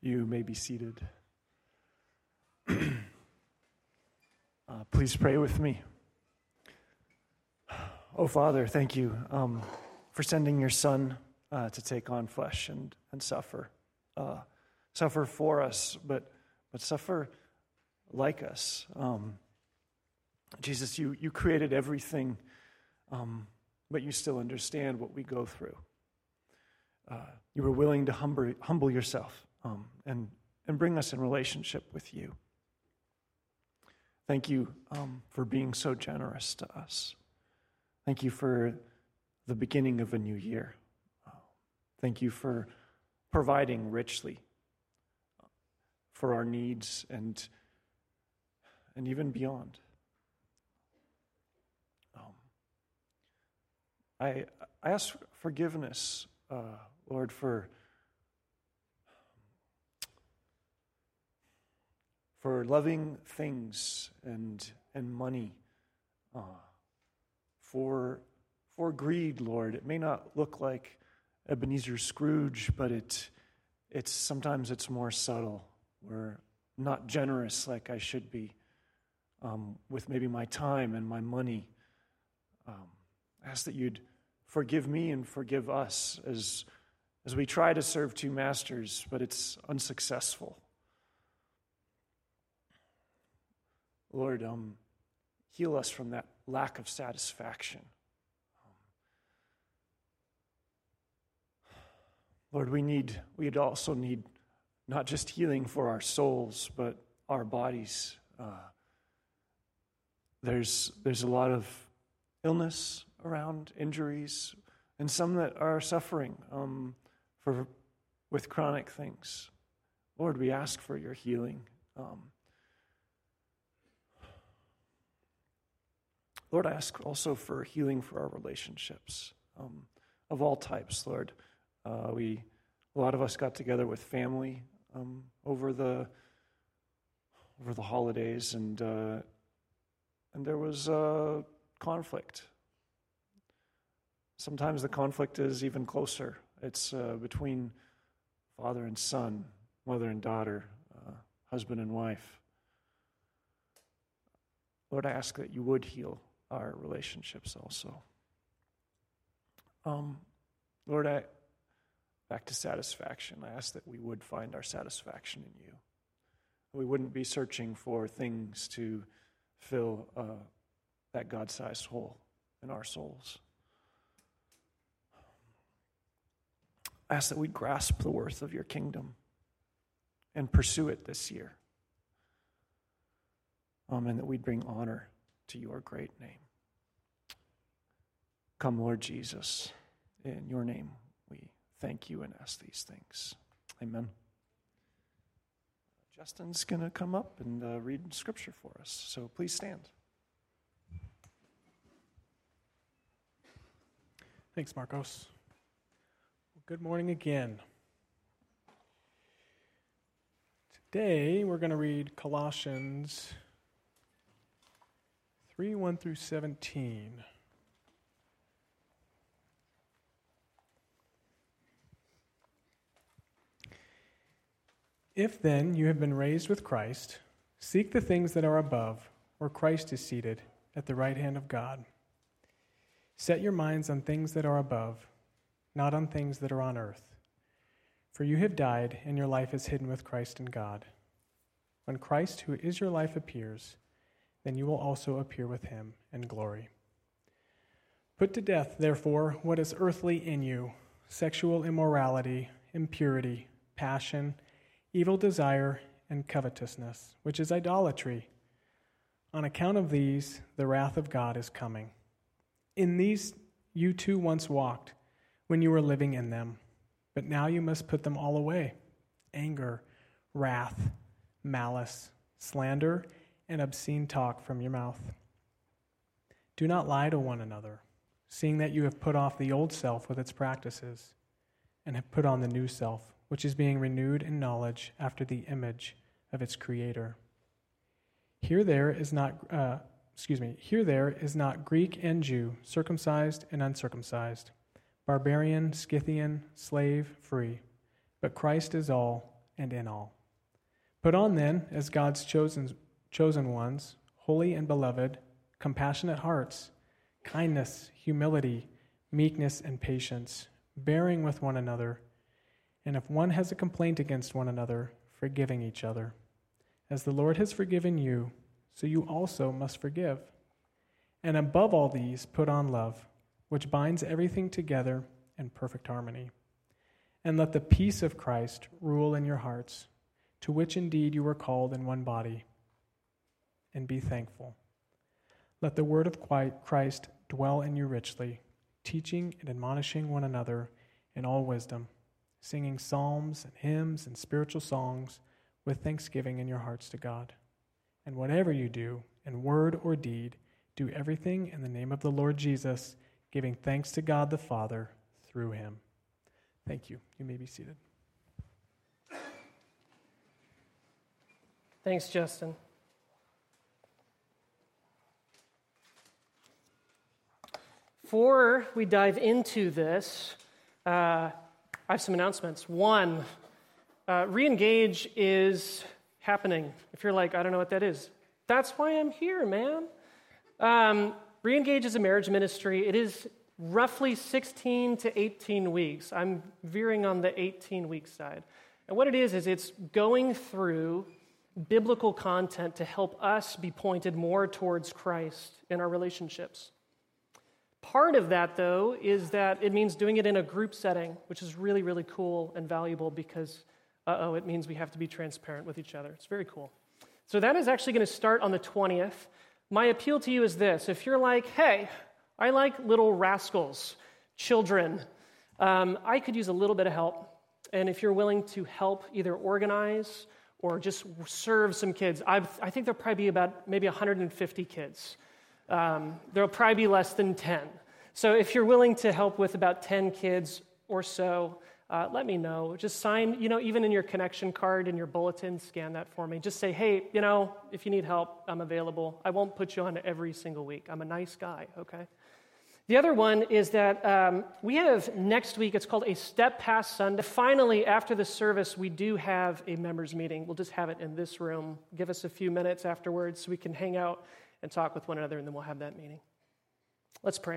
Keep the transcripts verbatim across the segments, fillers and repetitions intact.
You may be seated. uh, please pray with me. Oh, Father, thank you um, for sending your Son uh, to take on flesh and, and suffer. Uh, suffer for us, but but suffer like us. Um, Jesus, you, you created everything, um, but you still understand what we go through. Uh, you were willing to humble, humble yourself um, and, and bring us in relationship with you. Thank you um, for being so generous to us. Thank you for the beginning of a new year. Uh, thank you for providing richly for our needs and, and even beyond. Um, I, I ask forgiveness, uh, Lord, for for loving things and and money, uh, for for greed, Lord. It may not look like Ebenezer Scrooge, but it it's sometimes it's more subtle. We're not generous like I should be um, with maybe my time and my money. Um, I ask that you'd forgive me and forgive us as as we try to serve two masters, but it's unsuccessful. Lord, um, heal us from that lack of satisfaction. Um, Lord, we need, we'd also need not just healing for our souls, but our bodies. Uh, there's there's a lot of illness around, injuries, and some that are suffering um, for with chronic things. Lord, we ask for your healing. Um, Lord, I ask also for healing for our relationships um, of all types, Lord. Uh, we, a lot of us got together with family um, over the over the holidays, and uh, and there was uh, conflict. Sometimes the conflict is even closer. It's uh, between father and son, mother and daughter, uh, husband and wife. Lord, I ask that you would heal our relationships also. Um, Lord, I back to satisfaction. I ask that we would find our satisfaction in you. We wouldn't be searching for things to fill uh, that God-sized hole in our souls. I ask that we'd grasp the worth of your kingdom and pursue it this year. Um, and that we'd bring honor to your great name. Come, Lord Jesus, in your name we thank you and ask these things. Amen. Justin's going to come up and uh, read scripture for us, so please stand. Thanks, Marcos. Well, good morning again. Today we're going to read Colossians three, one through seventeen. If then you have been raised with Christ, seek the things that are above, where Christ is seated at the right hand of God. Set your minds on things that are above, not on things that are on earth. For you have died, and your life is hidden with Christ in God. When Christ, who is your life, appears, then you will also appear with him in glory. Put to death, therefore, what is earthly in you: sexual immorality, impurity, passion, evil desire, and covetousness, which is idolatry. On account of these, the wrath of God is coming. In these you too once walked, when you were living in them, but now you must put them all away: anger, wrath, malice, slander, and obscene talk from your mouth. Do not lie to one another, seeing that you have put off the old self with its practices, and have put on the new self, which is being renewed in knowledge after the image of its creator. Here there is not, uh, excuse me, here there is not Greek and Jew, circumcised and uncircumcised, barbarian, Scythian, slave, free, but Christ is all and in all. Put on then, as God's chosen, chosen ones, holy and beloved, compassionate hearts, kindness, humility, meekness, and patience, bearing with one another, and if one has a complaint against one another, forgiving each other. As the Lord has forgiven you, so you also must forgive. And above all these, put on love, which binds everything together in perfect harmony. And let the peace of Christ rule in your hearts, to which indeed you were called in one body, and be thankful. Let the word of Christ dwell in you richly, teaching and admonishing one another in all wisdom, singing psalms and hymns and spiritual songs with thanksgiving in your hearts to God. And whatever you do, in word or deed, do everything in the name of the Lord Jesus, giving thanks to God the Father through him. Thank you. You may be seated. Thanks, Justin. Before we dive into this, uh, I have some announcements. One, uh, Reengage is happening. If you're like, I don't know what that is, that's why I'm here, man. Um, Reengage is a marriage ministry. It is roughly sixteen to eighteen weeks. I'm veering on the eighteen-week side. And what it is, is it's going through biblical content to help us be pointed more towards Christ in our relationships. Part of that, though, is that it means doing it in a group setting, which is really, really cool and valuable because, uh-oh, it means we have to be transparent with each other. It's very cool. So that is actually going to start on the twentieth. My appeal to you is this. If you're like, hey, I like little rascals, children, um, I could use a little bit of help. And if you're willing to help either organize or just serve some kids, I've, I think there'll probably be about maybe one hundred fifty kids. Um, there'll probably be less than ten. So if you're willing to help with about ten kids or so, uh, let me know. Just sign, you know, even in your connection card in your bulletin, scan that for me. Just say, hey, you know, if you need help, I'm available. I won't put you on every single week. I'm a nice guy, okay? The other one is that um, we have next week, it's called a Step Past Sunday. Finally, after the service, we do have a members meeting. We'll just have it in this room. Give us a few minutes afterwards so we can hang out and talk with one another, and then we'll have that meeting. Let's pray.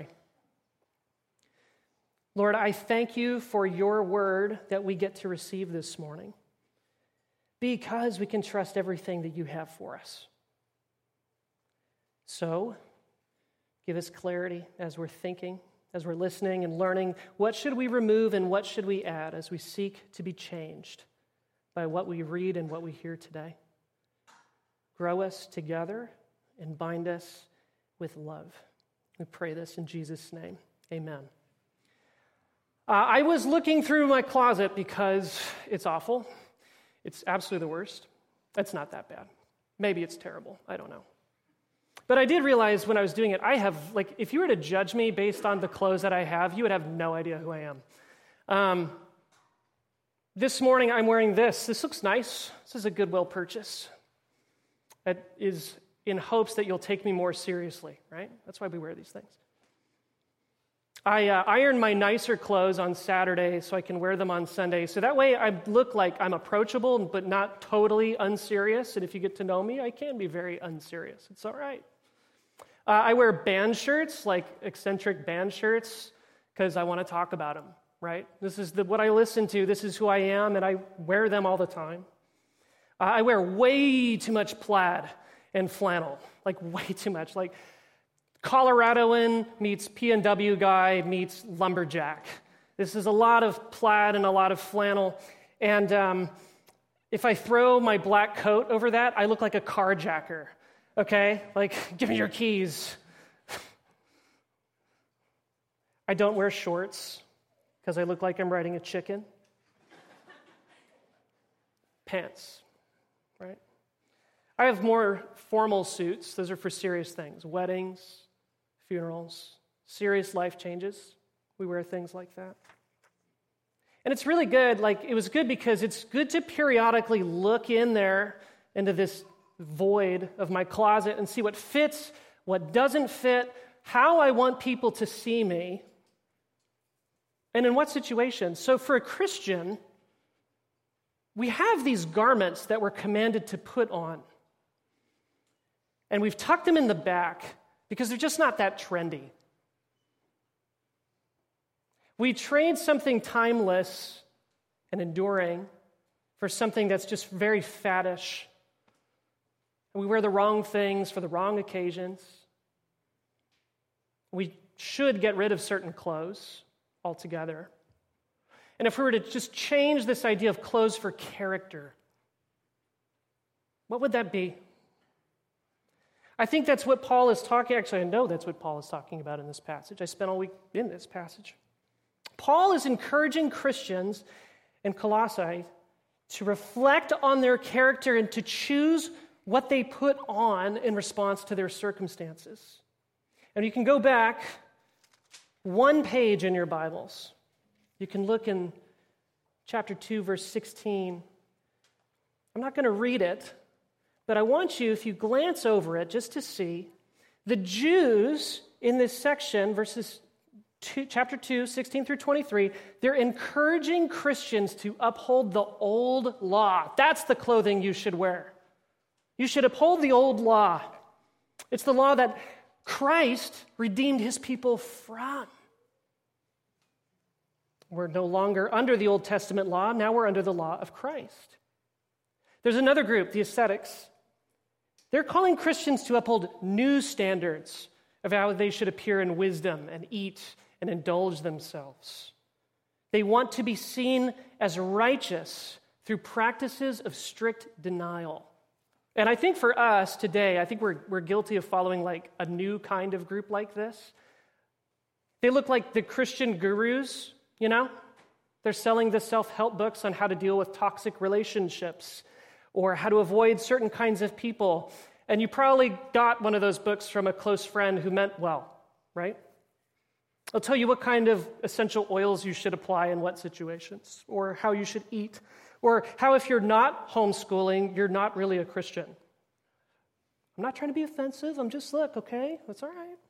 Lord, I thank you for your word that we get to receive this morning because we can trust everything that you have for us. So, give us clarity as we're thinking, as we're listening and learning. What should we remove and what should we add as we seek to be changed by what we read and what we hear today? Grow us together and bind us with love. We pray this in Jesus' name. Amen. Uh, I was looking through my closet because it's awful. It's absolutely the worst. It's not that bad. Maybe it's terrible. I don't know. But I did realize when I was doing it, I have, like, if you were to judge me based on the clothes that I have, you would have no idea who I am. Um, this morning, I'm wearing this. This looks nice. This is a Goodwill purchase. It is in hopes that you'll take me more seriously, right? That's why we wear these things. I uh, iron my nicer clothes on Saturday so I can wear them on Sunday. So that way I look like I'm approachable but not totally unserious. And if you get to know me, I can be very unserious. It's all right. Uh, I wear band shirts, like eccentric band shirts, because I want to talk about them, right? This is the, what I listen to. This is who I am, and I wear them all the time. Uh, I wear way too much plaid and flannel, like way too much. Like Coloradoan meets P N W guy meets lumberjack. This is a lot of plaid and a lot of flannel. And um, if I throw my black coat over that, I look like a carjacker, okay? Like, give me your keys. I don't wear shorts because I look like I'm riding a chicken. Pants, right? I have more formal suits. Those are for serious things. Weddings, funerals, serious life changes. We wear things like that. And it's really good. Like, it was good because it's good to periodically look in there into this void of my closet and see what fits, what doesn't fit, how I want people to see me, and in what situations. So for a Christian, we have these garments that we're commanded to put on. And we've tucked them in the back because they're just not that trendy. We trade something timeless and enduring for something that's just very faddish. We wear the wrong things for the wrong occasions. We should get rid of certain clothes altogether. And if we were to just change this idea of clothes for character, what would that be? I think that's what Paul is talking, actually I know that's what Paul is talking about in this passage. I spent all week in this passage. Paul is encouraging Christians in Colossae to reflect on their character and to choose what they put on in response to their circumstances. And you can go back one page in your Bibles. You can look in chapter two, verse sixteen. I'm not going to read it, but I want you, if you glance over it, just to see the Jews in this section, verses two, chapter two, sixteen through twenty-three, they're encouraging Christians to uphold the old law. That's the clothing you should wear. You should uphold the old law. It's the law that Christ redeemed his people from. We're no longer under the Old Testament law. Now we're under the law of Christ. There's another group, the ascetics. They're calling Christians to uphold new standards of how they should appear in wisdom and eat and indulge themselves. They want to be seen as righteous through practices of strict denial. And I think for us today, I think we're, we're guilty of following like a new kind of group like this. They look like the Christian gurus, you know? They're selling the self-help books on how to deal with toxic relationships or how to avoid certain kinds of people. And you probably got one of those books from a close friend who meant well, right? I'll tell you what kind of essential oils you should apply in what situations, or how you should eat, or how if you're not homeschooling, you're not really a Christian. I'm not trying to be offensive. I'm just, look, okay? That's all right.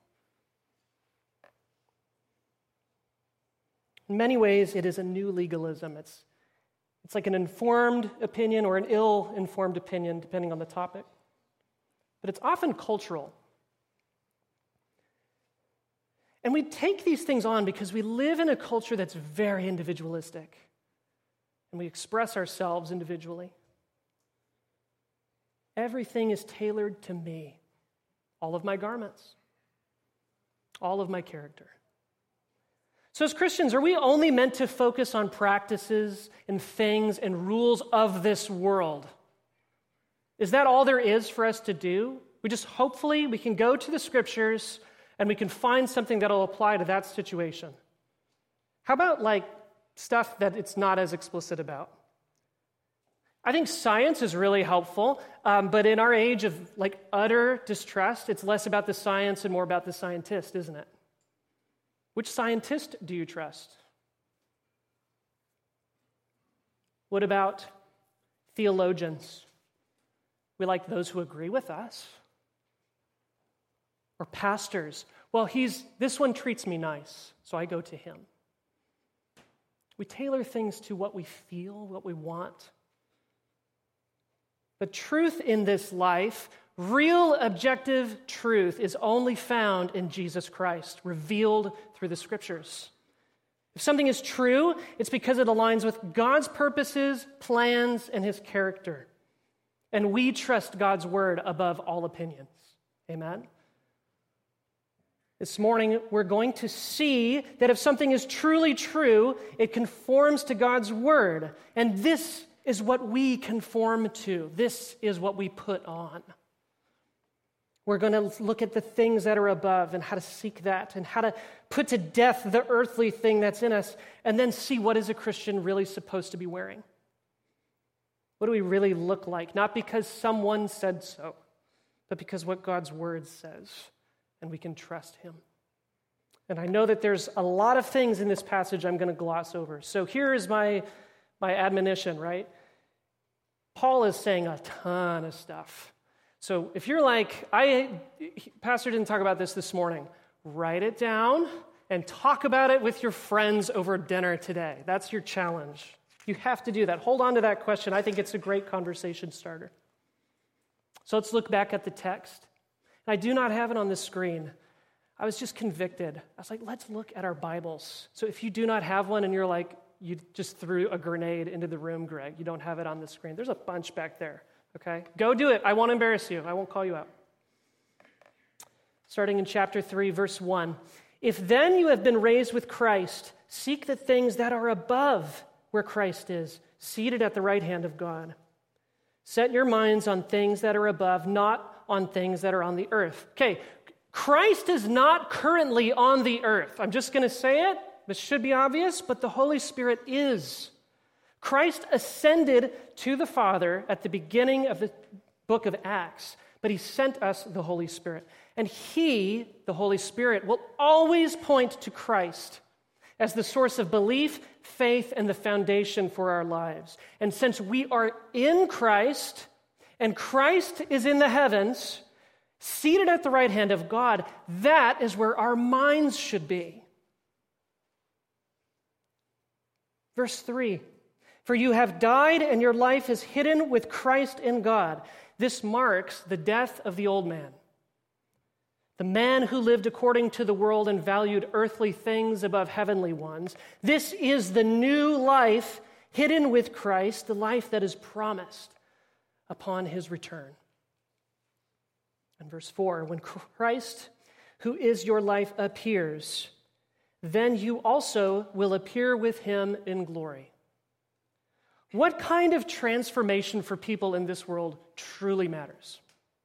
In many ways, it is a new legalism. It's, it's like an informed opinion or an ill-informed opinion, depending on the topic. But it's often cultural. And we take these things on because we live in a culture that's very individualistic. And we express ourselves individually. Everything is tailored to me. All of my garments. All of my character. So as Christians, are we only meant to focus on practices and things and rules of this world? Is that all there is for us to do? We just hopefully we can go to the scriptures and we can find something that'll apply to that situation. How about like stuff that it's not as explicit about? I think science is really helpful, um, but in our age of like utter distrust, it's less about the science and more about the scientist, isn't it? Which scientist do you trust? What about theologians? We like those who agree with us. Or pastors. Well, he's this one treats me nice, so I go to him. We tailor things to what we feel, what we want. The truth in this life, real objective truth, is only found in Jesus Christ, revealed through the scriptures. If something is true, it's because it aligns with God's purposes, plans, and his character. And we trust God's word above all opinions. Amen? This morning, we're going to see that if something is truly true, it conforms to God's word. And this is what we conform to. This is what we put on. We're going to look at the things that are above and how to seek that and how to put to death the earthly thing that's in us and then see what is a Christian really supposed to be wearing. What do we really look like? Not because someone said so, but because what God's word says, and we can trust him. And I know that there's a lot of things in this passage I'm going to gloss over. So here is my, my admonition, right? Paul is saying a ton of stuff. So if you're like, I, Pastor didn't talk about this this morning, write it down and talk about it with your friends over dinner today. That's your challenge You have to do that. Hold on to that question. I think it's a great conversation starter. So let's look back at the text. And I do not have it on the screen. I was just convicted. I was like, let's look at our Bibles. So if you do not have one and you're like, you just threw a grenade into the room, Greg, you don't have it on the screen. There's a bunch back there, okay? Go do it. I won't embarrass you. I won't call you out. Starting in chapter three, verse one. If then you have been raised with Christ, seek the things that are above where Christ is, seated at the right hand of God. Set your minds on things that are above, not on things that are on the earth. Okay, Christ is not currently on the earth. I'm just going to say it. This should be obvious, but the Holy Spirit is. Christ ascended to the Father at the beginning of the book of Acts, but he sent us the Holy Spirit. And he, the Holy Spirit, will always point to Christ as the source of belief, faith, and the foundation for our lives. And since we are in Christ, and Christ is in the heavens, seated at the right hand of God, that is where our minds should be. Verse three, for you have died and your life is hidden with Christ in God. This marks the death of the old man, the man who lived according to the world and valued earthly things above heavenly ones. This is the new life hidden with Christ, the life that is promised upon his return. And verse four, when Christ, who is your life, appears, then you also will appear with him in glory. What kind of transformation for people in this world truly matters?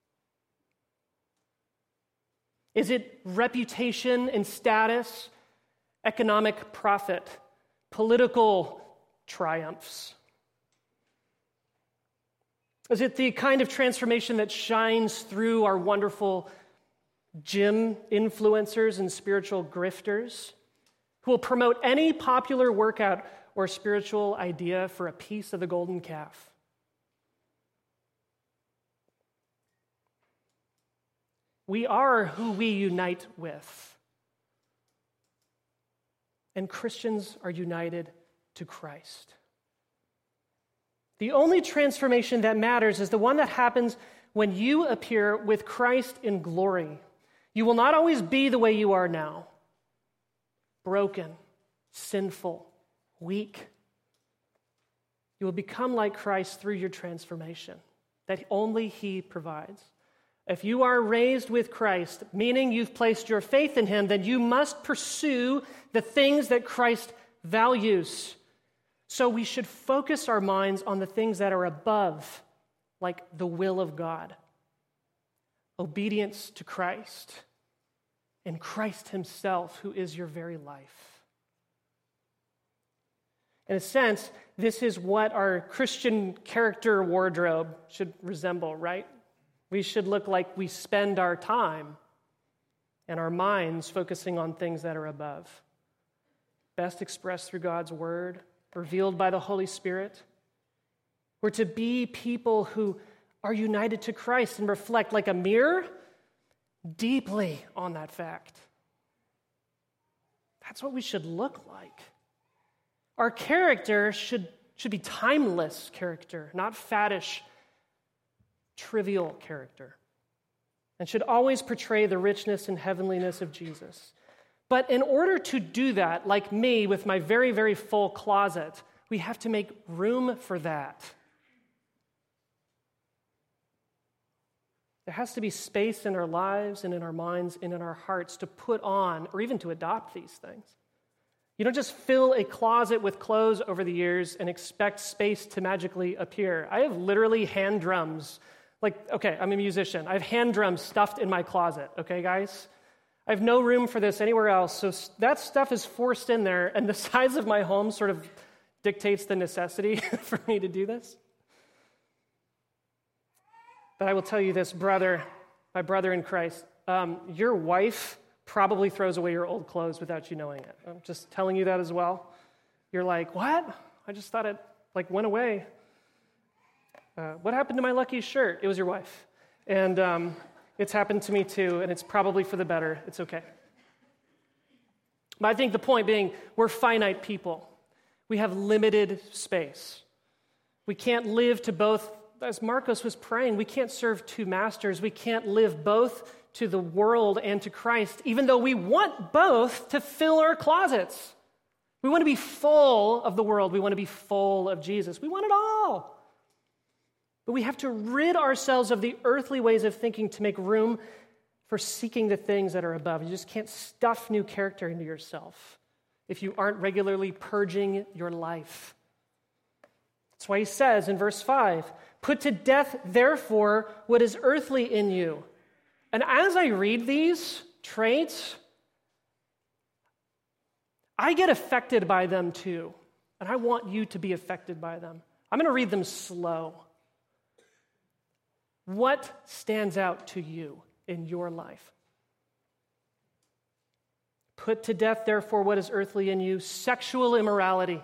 Is it reputation and status, economic profit, political triumphs? Is it the kind of transformation that shines through our wonderful gym influencers and spiritual grifters who will promote any popular workout or spiritual idea for a piece of the golden calf? We are who we unite with. And Christians are united to Christ. The only transformation that matters is the one that happens when you appear with Christ in glory. You will not always be the way you are now. Broken, sinful, weak. You will become like Christ through your transformation that only he provides. If you are raised with Christ, meaning you've placed your faith in him, then you must pursue the things that Christ values. So we should focus our minds on the things that are above, like the will of God, obedience to Christ, and Christ himself, who is your very life. In a sense, this is what our Christian character wardrobe should resemble, right? We should look like we spend our time and our minds focusing on things that are above. Best expressed through God's word, revealed by the Holy Spirit. We're to be people who are united to Christ and reflect like a mirror deeply on that fact. That's what we should look like. Our character should, should be timeless character, not faddish, trivial character, and should always portray the richness and heavenliness of Jesus. But in order to do that, like me with my very, very full closet, we have to make room for that. There has to be space in our lives and in our minds and in our hearts to put on or even to adopt these things. You don't just fill a closet with clothes over the years and expect space to magically appear. I have literally hand drums. Like, okay, I'm a musician. I have hand drums stuffed in my closet, okay, guys? I have no room for this anywhere else, so that stuff is forced in there, and the size of my home sort of dictates the necessity for me to do this. But I will tell you this, brother, my brother in Christ, um, your wife probably throws away your old clothes without you knowing it. I'm just telling you that as well. You're like, what? I just thought it like went away. Uh, what happened to my lucky shirt? It was your wife. And um, it's happened to me too, and it's probably for the better. It's okay. But I think the point being, we're finite people. We have limited space. We can't live to both, as Marcos was praying, we can't serve two masters. We can't live both to the world and to Christ, even though we want both to fill our closets. We want to be full of the world. We want to be full of Jesus. We want it all. But we have to rid ourselves of the earthly ways of thinking to make room for seeking the things that are above. You just can't stuff new character into yourself if you aren't regularly purging your life. That's why he says in verse five, put to death, therefore, what is earthly in you. And as I read these traits, I get affected by them too. And I want you to be affected by them. I'm going to read them slow. What stands out to you in your life? Put to death, therefore, what is earthly in you: sexual immorality,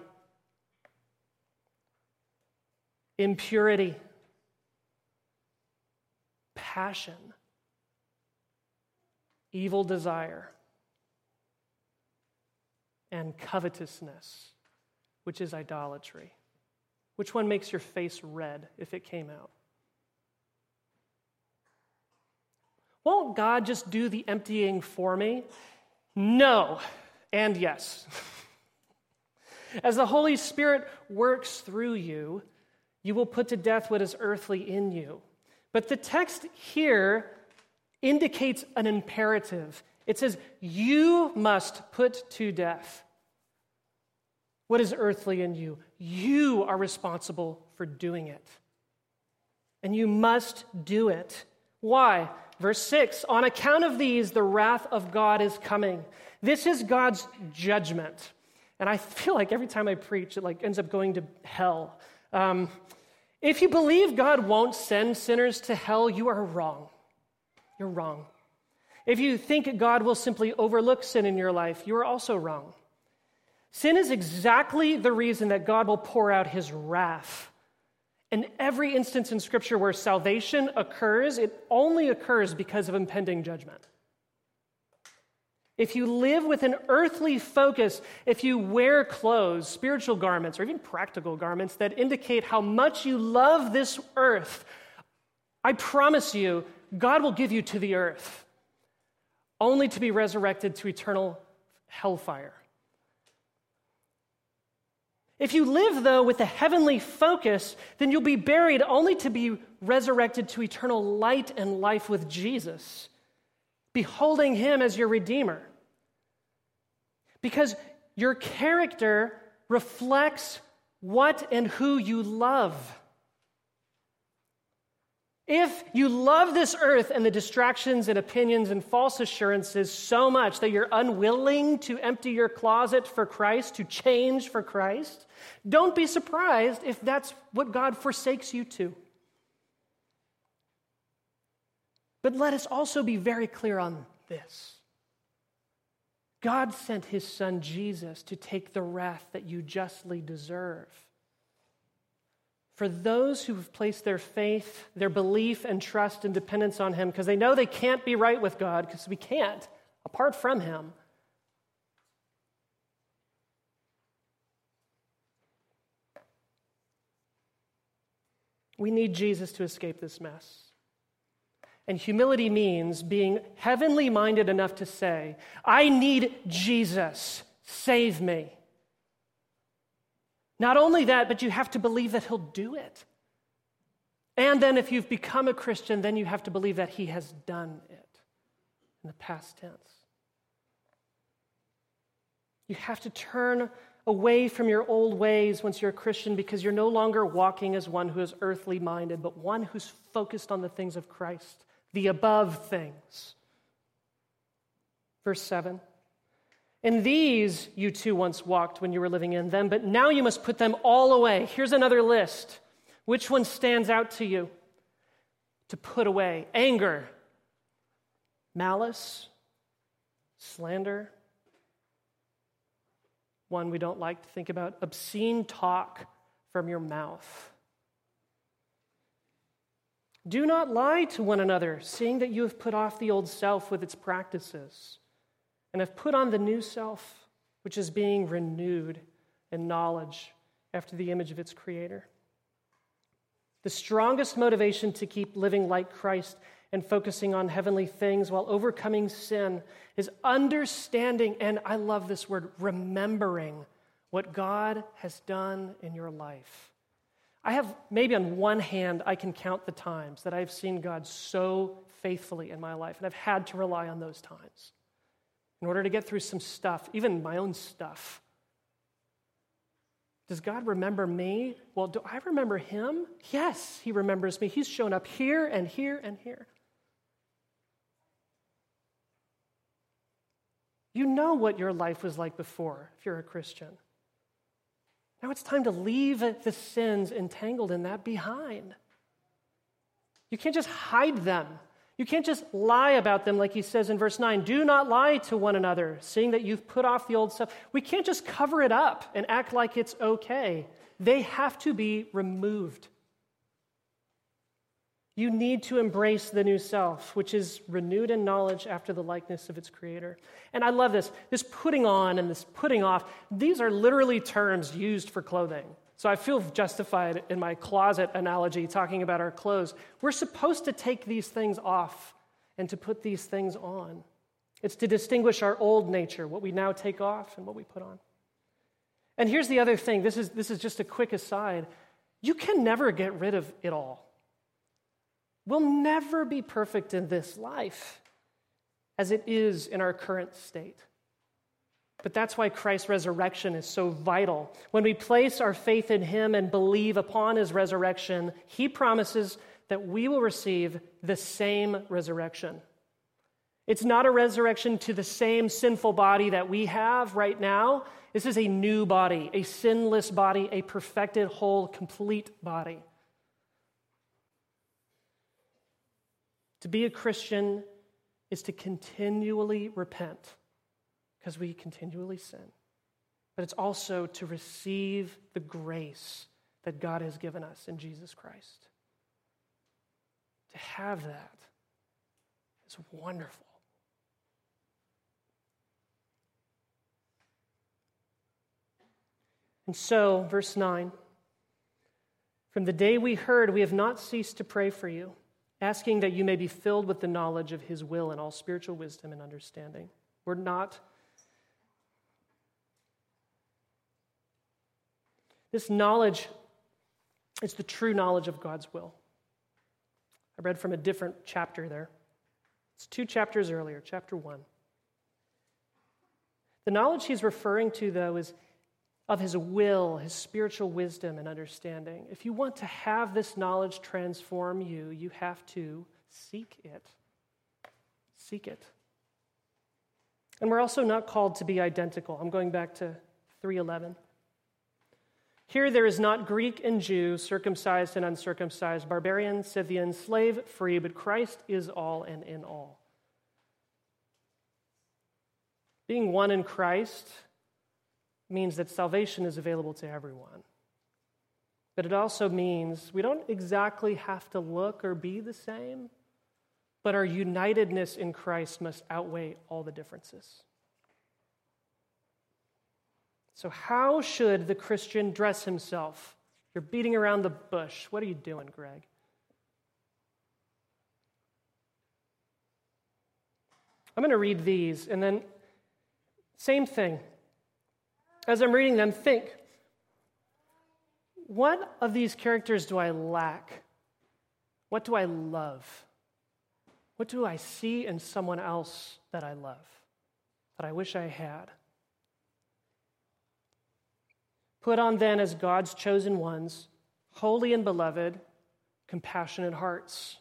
impurity, passion, evil desire, and covetousness, which is idolatry. Which one makes your face red if it came out? Won't God just do the emptying for me? No, and yes. As the Holy Spirit works through you, you will put to death what is earthly in you. But the text here indicates an imperative. It says, you must put to death what is earthly in you. You are responsible for doing it. And you must do it. Why? Verse six, on account of these, the wrath of God is coming. This is God's judgment. And I feel like every time I preach, it like ends up going to hell. Um, if you believe God won't send sinners to hell, you are wrong. You're wrong. If you think God will simply overlook sin in your life, you are also wrong. Sin is exactly the reason that God will pour out his wrath. In every instance in Scripture where salvation occurs, it only occurs because of impending judgment. If you live with an earthly focus, if you wear clothes, spiritual garments, or even practical garments that indicate how much you love this earth, I promise you, God will give you to the earth, only to be resurrected to eternal hellfire. If you live, though, with a heavenly focus, then you'll be buried only to be resurrected to eternal light and life with Jesus, beholding him as your Redeemer. Because your character reflects what and who you love. If you love this earth and the distractions and opinions and false assurances so much that you're unwilling to empty your closet for Christ, to change for Christ, don't be surprised if that's what God forsakes you to. But let us also be very clear on this. God sent his son Jesus to take the wrath that you justly deserve. For those who have placed their faith, their belief and trust and dependence on him, because they know they can't be right with God, because we can't, apart from him. We need Jesus to escape this mess. And humility means being heavenly minded enough to say, I need Jesus, save me. Not only that, but you have to believe that he'll do it. And then if you've become a Christian, then you have to believe that he has done it in the past tense. You have to turn away from your old ways once you're a Christian, because you're no longer walking as one who is earthly minded, but one who's focused on the things of Christ, the above things. Verse seven. In these you too once walked when you were living in them, but now you must put them all away. Here's another list. Which one stands out to you? To put away: anger, malice, slander. One we don't like to think about: obscene talk from your mouth. Do not lie to one another, seeing that you have put off the old self with its practices, and have put on the new self, which is being renewed and knowledge after the image of its creator. The strongest motivation to keep living like Christ and focusing on heavenly things while overcoming sin is understanding, and I love this word, remembering what God has done in your life. I have, maybe on one hand, I can count the times that I've seen God so faithfully in my life, and I've had to rely on those times in order to get through some stuff, even my own stuff. Does God remember me? Well, do I remember him? Yes, he remembers me. He's shown up here and here and here. You know what your life was like before if you're a Christian. Now it's time to leave the sins entangled in that behind. You can't just hide them. You can't just lie about them like he says in verse nine. Do not lie to one another, seeing that you've put off the old stuff. We can't just cover it up and act like it's okay. They have to be removed. You need to embrace the new self, which is renewed in knowledge after the likeness of its creator. And I love this. This putting on and this putting off, these are literally terms used for clothing. So I feel justified in my closet analogy talking about our clothes. We're supposed to take these things off and to put these things on. It's to distinguish our old nature, what we now take off and what we put on. And here's the other thing. This is, this is just a quick aside. You can never get rid of it all. We'll never be perfect in this life as it is in our current state. But that's why Christ's resurrection is so vital. When we place our faith in him and believe upon his resurrection, he promises that we will receive the same resurrection. It's not a resurrection to the same sinful body that we have right now. This is a new body, a sinless body, a perfected, whole, complete body. To be a Christian is to continually repent, because we continually sin. But it's also to receive the grace that God has given us in Jesus Christ. To have that is wonderful. And so, verse nine, from the day we heard, we have not ceased to pray for you, asking that you may be filled with the knowledge of his will and all spiritual wisdom and understanding. We're not This knowledge is the true knowledge of God's will. I read from a different chapter there. It's two chapters earlier, chapter one. The knowledge he's referring to, though, is of his will, his spiritual wisdom and understanding. If you want to have this knowledge transform you, you have to seek it. Seek it. And we're also not called to be identical. I'm going back to three eleven. Here there is not Greek and Jew, circumcised and uncircumcised, barbarian, Scythian, slave, free, but Christ is all and in all. Being one in Christ means that salvation is available to everyone. But it also means we don't exactly have to look or be the same, but our unitedness in Christ must outweigh all the differences. So how should the Christian dress himself? You're beating around the bush. What are you doing, Greg? I'm going to read these, and then same thing. As I'm reading them, think, what of these characters do I lack? What do I love? What do I see in someone else that I love, that I wish I had? Put on then as God's chosen ones, holy and beloved, compassionate hearts,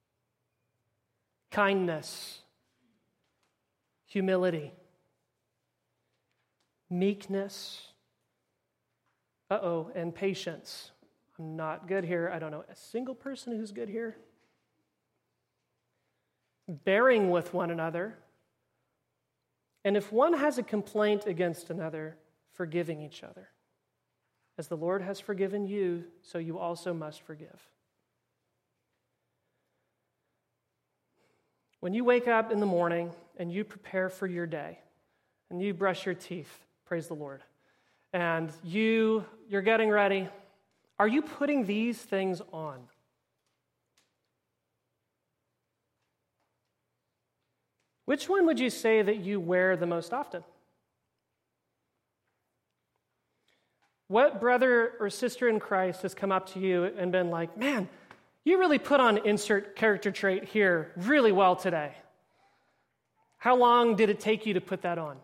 kindness, humility, meekness, uh-oh, and patience. I'm not good here. I don't know a single person who's good here. Bearing with one another, and if one has a complaint against another, forgiving each other. As the Lord has forgiven you, so you also must forgive. When you wake up in the morning and you prepare for your day, and you brush your teeth, praise the Lord, and you, you're getting ready, are you putting these things on? Which one would you say that you wear the most often? What brother or sister in Christ has come up to you and been like, man, you really put on insert character trait here really well today. How long did it take you to put that on?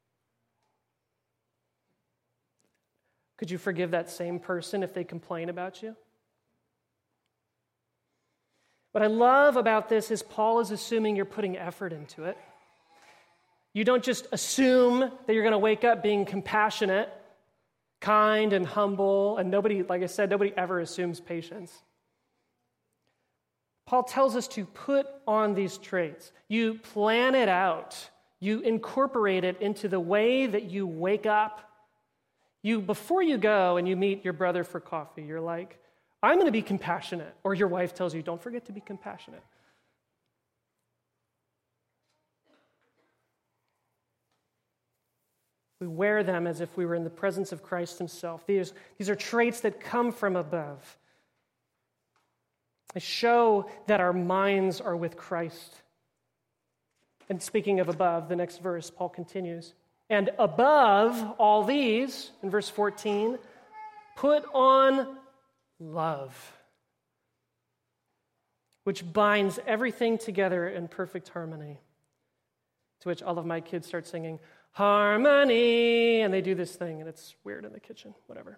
Could you forgive that same person if they complain about you? What I love about this is Paul is assuming you're putting effort into it. You don't just assume that you're going to wake up being compassionate, kind, and humble, and nobody, like I said, nobody ever assumes patience. Paul tells us to put on these traits. You plan it out. You incorporate it into the way that you wake up. You, before you go and you meet your brother for coffee, you're like, I'm going to be compassionate. Or your wife tells you, don't forget to be compassionate. We wear them as if we were in the presence of Christ himself. These, these are traits that come from above. They show that our minds are with Christ. And speaking of above, the next verse, Paul continues. And above all these, in verse fourteen, put on love, which binds everything together in perfect harmony. To which all of my kids start singing, harmony, and they do this thing, and it's weird in the kitchen, whatever.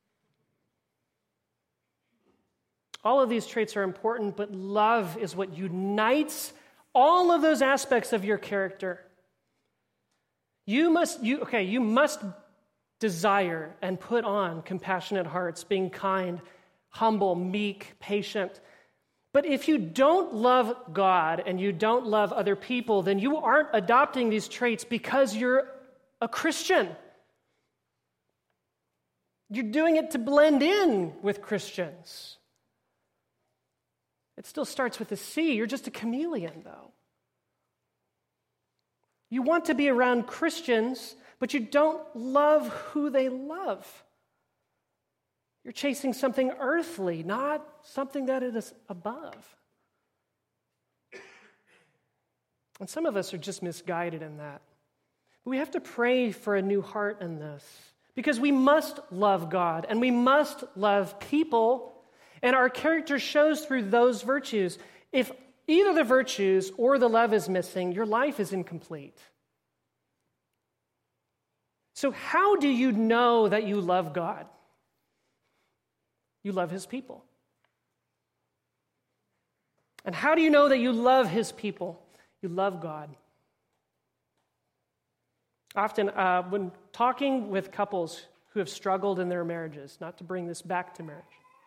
All of these traits are important, but love is what unites all of those aspects of your character. You must, you okay, you must desire and put on compassionate hearts, being kind, humble, meek, patient. But if you don't love God and you don't love other people, then you aren't adopting these traits because you're a Christian. You're doing it to blend in with Christians. It still starts with a C. You're just a chameleon, though. You want to be around Christians, but you don't love who they love. You're chasing something earthly, not something that is above. And some of us are just misguided in that. But we have to pray for a new heart in this, because we must love God and we must love people, and our character shows through those virtues. If either the virtues or the love is missing, your life is incomplete. So how do you know that you love God? You love his people. And how do you know that you love his people? You love God. Often, uh, when talking with couples who have struggled in their marriages, not to bring this back to marriage,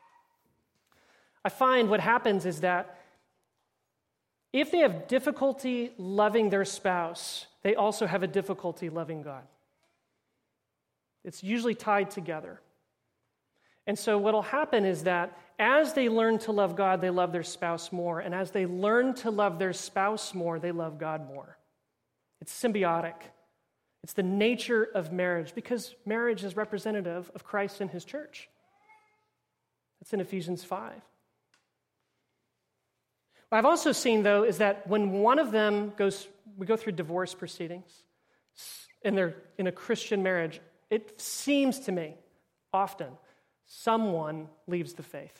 I find what happens is that if they have difficulty loving their spouse, they also have a difficulty loving God. It's usually tied together. And so what will happen is that as they learn to love God, they love their spouse more. And as they learn to love their spouse more, they love God more. It's symbiotic. It's the nature of marriage, because marriage is representative of Christ and his church. That's in Ephesians five. What I've also seen, though, is that when one of them goes, we go through divorce proceedings, and they're in a Christian marriage, it seems to me, often, someone leaves the faith.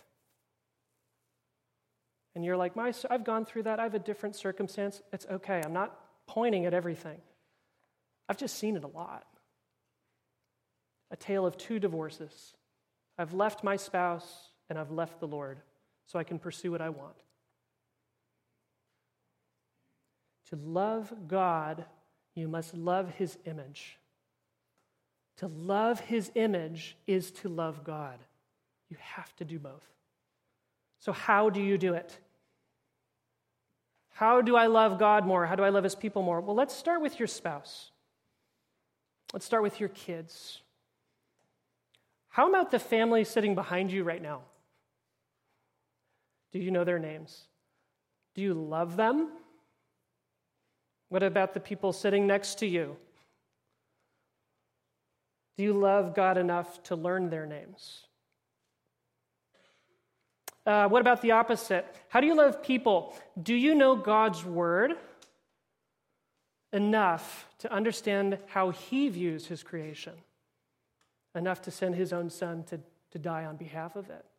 And you're like, My, I've gone through that. I have a different circumstance. It's okay. I'm not pointing at everything. I've just seen it a lot. A tale of two divorces. I've left my spouse and I've left the Lord so I can pursue what I want. To love God, you must love his image. To love his image is to love God. You have to do both. So how do you do it? How do I love God more? How do I love his people more? Well, let's start with your spouse. Let's start with your kids. How about the family sitting behind you right now? Do you know their names? Do you love them? What about the people sitting next to you? Do you love God enough to learn their names? Uh, what about the opposite? How do you love people? Do you know God's word enough to understand how he views his creation? Enough to send his own son to, to die on behalf of it?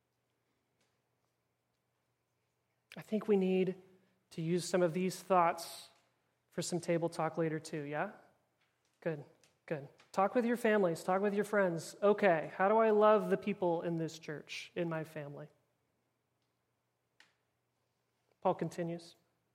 I think we need to use some of these thoughts for some table talk later too, yeah? Good, good. Talk with your families, talk with your friends. Okay, how do I love the people in this church, in my family? Paul continues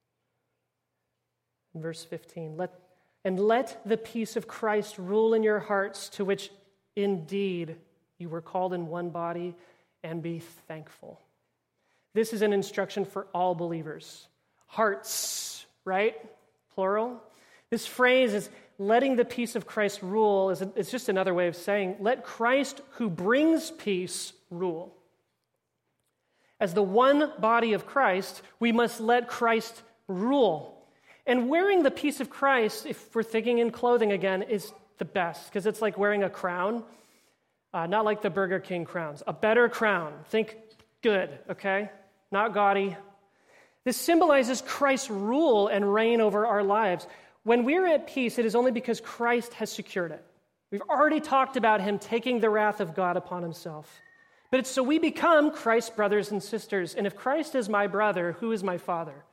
in verse fifteen, let, and let the peace of Christ rule in your hearts, to which indeed you were called in one body, and be thankful. This is an instruction for all believers. Hearts, right? Plural. This phrase is letting the peace of Christ rule. Is it's just another way of saying, let Christ who brings peace rule. As the one body of Christ, we must let Christ rule. And wearing the peace of Christ, if we're thinking in clothing again, is the best, because it's like wearing a crown, uh, not like the Burger King crowns, a better crown. Think good, okay? Not gaudy. This symbolizes Christ's rule and reign over our lives. When we're at peace, it is only because Christ has secured it. We've already talked about him taking the wrath of God upon himself. But it's so we become Christ's brothers and sisters. And if Christ is my brother, who is my father?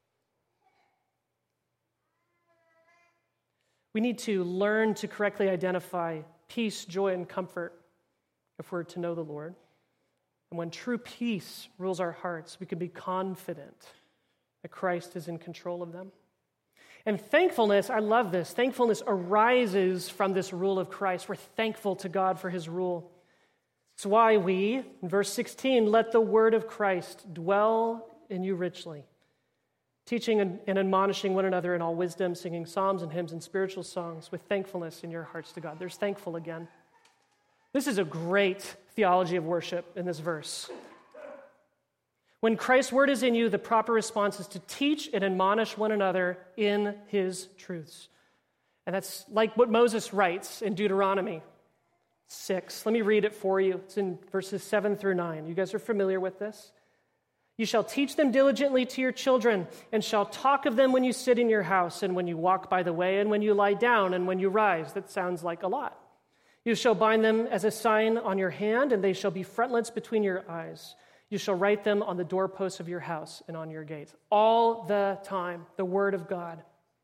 We need to learn to correctly identify peace, joy, and comfort if we're to know the Lord. And when true peace rules our hearts, we can be confident that Christ is in control of them. And thankfulness, I love this, thankfulness arises from this rule of Christ. We're thankful to God for his rule. It's why we, in verse sixteen, let the word of Christ dwell in you richly, teaching and, and admonishing one another in all wisdom, singing psalms and hymns and spiritual songs with thankfulness in your hearts to God. There's thankful again. This is a great theology of worship in this verse. When Christ's word is in you, the proper response is to teach and admonish one another in his truths. And that's like what Moses writes in Deuteronomy six. Let me read it for you. It's in verses seven through nine. You guys are familiar with this? You shall teach them diligently to your children, and shall talk of them when you sit in your house, and when you walk by the way, and when you lie down, and when you rise. That sounds like a lot. You shall bind them as a sign on your hand, and they shall be frontlets between your eyes. You shall write them on the doorposts of your house and on your gates. All the time, the word of God.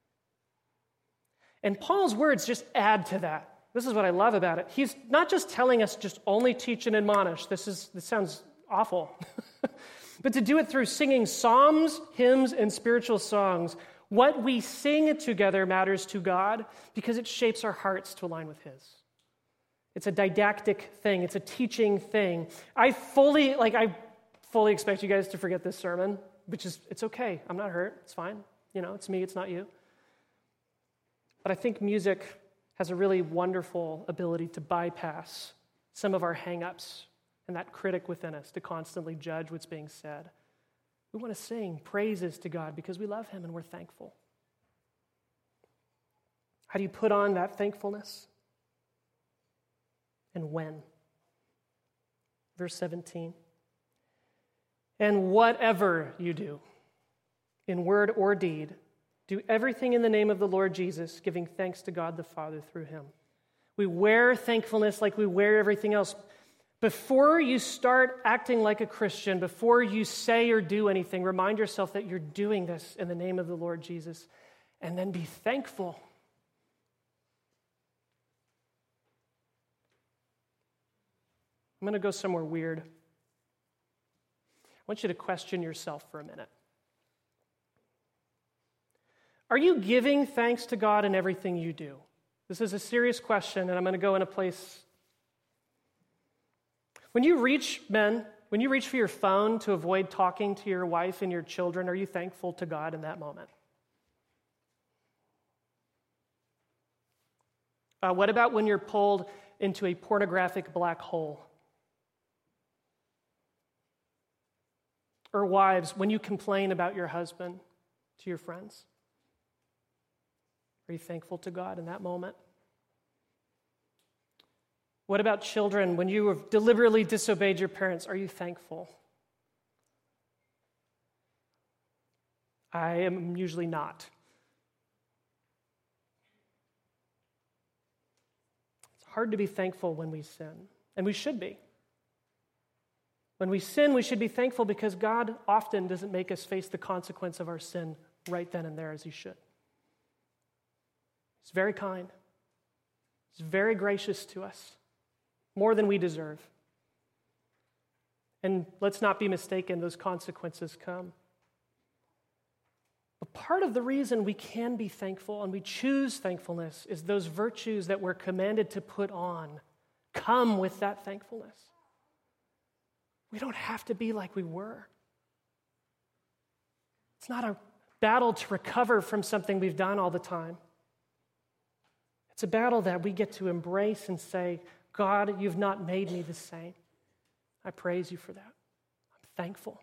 And Paul's words just add to that. This is what I love about it. He's not just telling us just only teach and admonish. This is this sounds awful. But to do it through singing psalms, hymns, and spiritual songs. What we sing together matters to God because it shapes our hearts to align with his. It's a didactic thing. It's a teaching thing. I fully, like, I fully expect you guys to forget this sermon, which is, it's okay. I'm not hurt. It's fine. You know, it's me. It's not you. But I think music has a really wonderful ability to bypass some of our hang-ups and that critic within us to constantly judge what's being said. We want to sing praises to God because we love him and we're thankful. How do you put on that thankfulness? And when? Verse seventeen. And whatever you do, in word or deed, do everything in the name of the Lord Jesus, giving thanks to God the Father through him. We wear thankfulness like we wear everything else. Before you start acting like a Christian, before you say or do anything, remind yourself that you're doing this in the name of the Lord Jesus, and then be thankful. I'm going to go somewhere weird. I want you to question yourself for a minute. Are you giving thanks to God in everything you do? This is a serious question, and I'm going to go in a place. When you reach, men, when you reach for your phone to avoid talking to your wife and your children, are you thankful to God in that moment? Uh, what about when you're pulled into a pornographic black hole? Or wives, when you complain about your husband to your friends? Are you thankful to God in that moment? What about children? When you have deliberately disobeyed your parents, are you thankful? I am usually not. It's hard to be thankful when we sin, and we should be. When we sin, we should be thankful because God often doesn't make us face the consequence of our sin right then and there as he should. He's very kind. He's very gracious to us, more than we deserve. And let's not be mistaken, those consequences come. But part of the reason we can be thankful and we choose thankfulness is those virtues that we're commanded to put on come with that thankfulness. We don't have to be like we were. It's not a battle to recover from something we've done all the time. It's a battle that we get to embrace and say, God, you've not made me the same. I praise you for that. I'm thankful.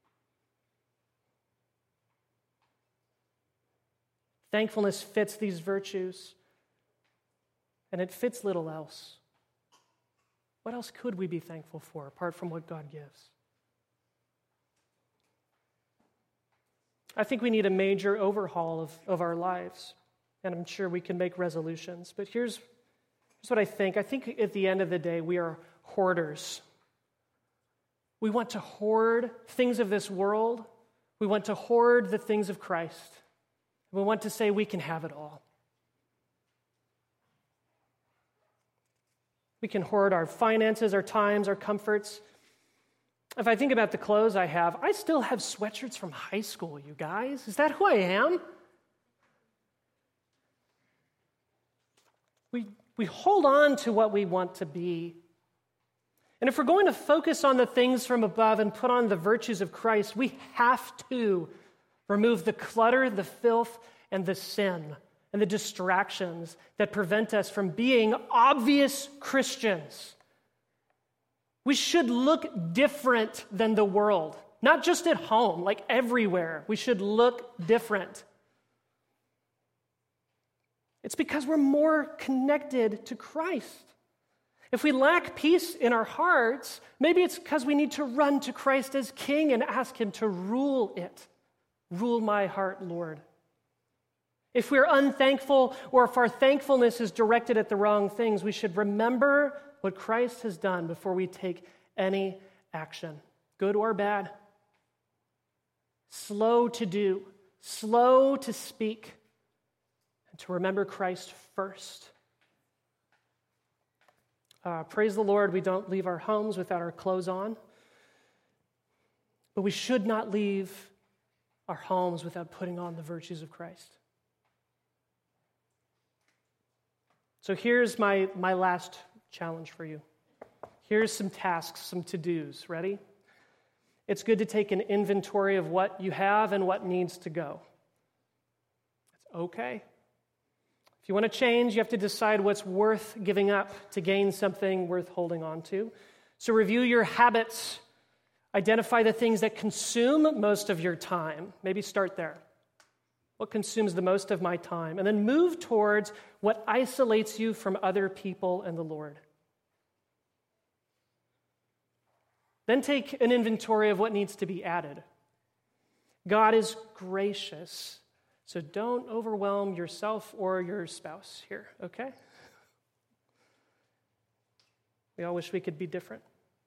Thankfulness fits these virtues, and it fits little else. What else could we be thankful for apart from what God gives? I think we need a major overhaul of, of our lives, and I'm sure we can make resolutions. But here's, here's what I think. I think at the end of the day, we are hoarders. We want to hoard things of this world. We want to hoard the things of Christ. We want to say we can have it all. We can hoard our finances, our times, our comforts. If I think about the clothes I have, I still have sweatshirts from high school, you guys. Is that who I am? We, we hold on to what we want to be. And if we're going to focus on the things from above and put on the virtues of Christ, we have to remove the clutter, the filth, and the sin and the distractions that prevent us from being obvious Christians. We should look different than the world, not just at home, like everywhere. We should look different. It's because we're more connected to Christ. If we lack peace in our hearts, maybe it's because we need to run to Christ as King and ask him to rule it. Rule my heart, Lord. If we're unthankful or if our thankfulness is directed at the wrong things, we should remember what Christ has done before we take any action. Good or bad. Slow to do, slow to speak, and to remember Christ first. Uh, praise the Lord, we don't leave our homes without our clothes on, but we should not leave our homes without putting on the virtues of Christ. So here's my, my last challenge for you. Here's some tasks, some to-dos. Ready? It's good to take an inventory of what you have and what needs to go. It's okay. If you want to change, you have to decide what's worth giving up to gain something worth holding on to. So review your habits. Identify the things that consume most of your time. Maybe start there. What consumes the most of my time? And then move towards what isolates you from other people and the Lord. Then take an inventory of what needs to be added. God is gracious, so don't overwhelm yourself or your spouse here, okay? We all wish we could be different.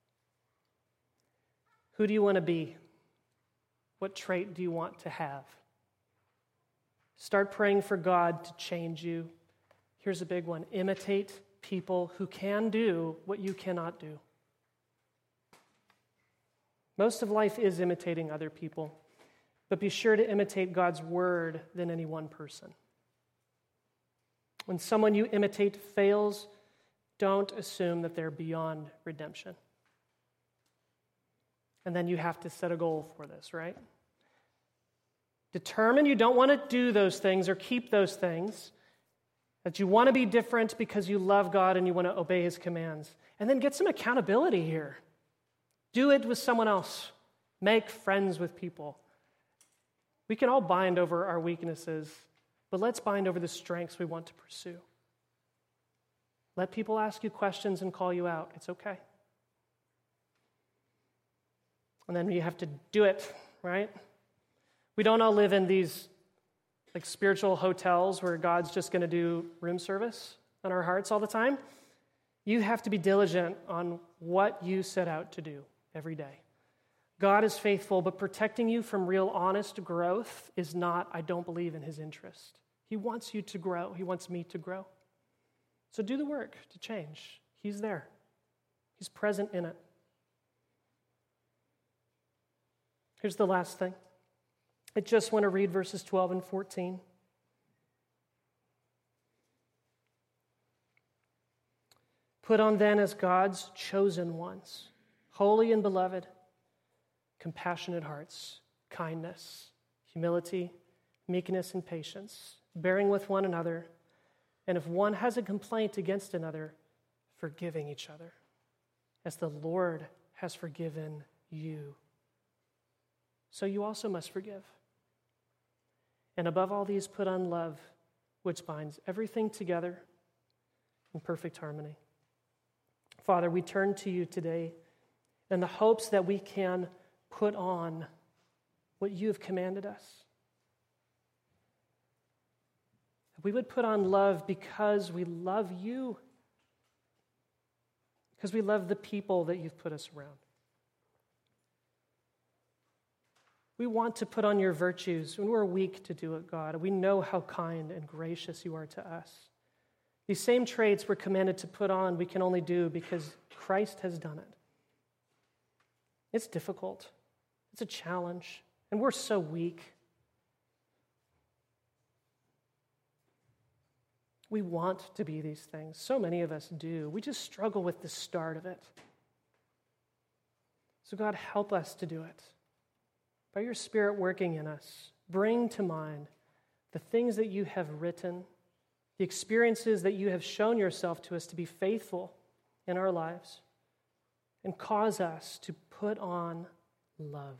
Who do you want to be? What trait do you want to have? Start praying for God to change you. Here's a big one. Imitate people who can do what you cannot do. Most of life is imitating other people, but be sure to imitate God's word than any one person. When someone you imitate fails, don't assume that they're beyond redemption. And then you have to set a goal for this, right? Determine you don't want to do those things or keep those things, that you want to be different because you love God and you want to obey his commands. And then get some accountability here. Do it with someone else. Make friends with people. We can all bind over our weaknesses, but let's bind over the strengths we want to pursue. Let people ask you questions and call you out. It's okay. And then you have to do it, right? We don't all live in these like spiritual hotels where God's just going to do room service on our hearts all the time. You have to be diligent on what you set out to do every day. God is faithful, but protecting you from real honest growth is not, I don't believe, in his interest. He wants you to grow. He wants me to grow. So do the work to change. He's there. He's present in it. Here's the last thing. I just want to read verses twelve and fourteen. Put on then as God's chosen ones, holy and beloved, compassionate hearts, kindness, humility, meekness, and patience, bearing with one another, and if one has a complaint against another, forgiving each other, as the Lord has forgiven you. So you also must forgive. And above all these, put on love, which binds everything together in perfect harmony. Father, we turn to you today in the hopes that we can put on what you have commanded us. We would put on love because we love you, because we love the people that you've put us around. We want to put on your virtues when we're weak to do it, God. We know how kind and gracious you are to us. These same traits we're commanded to put on, we can only do because Christ has done it. It's difficult. It's a challenge. And we're so weak. We want to be these things. So many of us do. We just struggle with the start of it. So God, help us to do it. By your Spirit working in us, bring to mind the things that you have written, the experiences that you have shown yourself to us to be faithful in our lives, and cause us to put on love.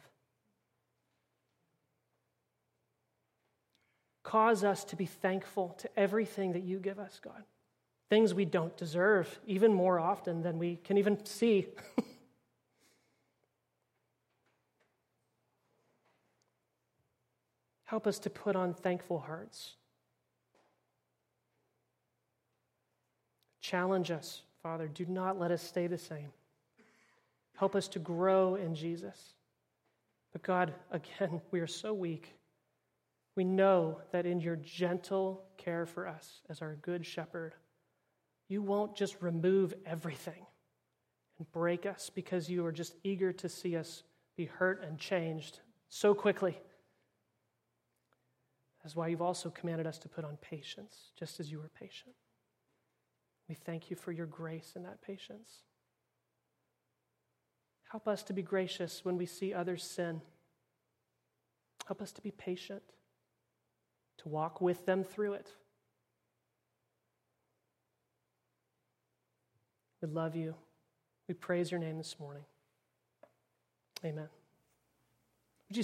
Cause us to be thankful to everything that you give us, God. Things we don't deserve, even more often than we can even see. Help us to put on thankful hearts. Challenge us, Father. Do not let us stay the same. Help us to grow in Jesus. But God, again, we are so weak. We know that in your gentle care for us as our good shepherd, you won't just remove everything and break us because you are just eager to see us be hurt and changed so quickly. That's why you've also commanded us to put on patience, just as you were patient. We thank you for your grace in that patience. Help us to be gracious when we see others sin. Help us to be patient, to walk with them through it. We love you. We praise your name this morning. Amen.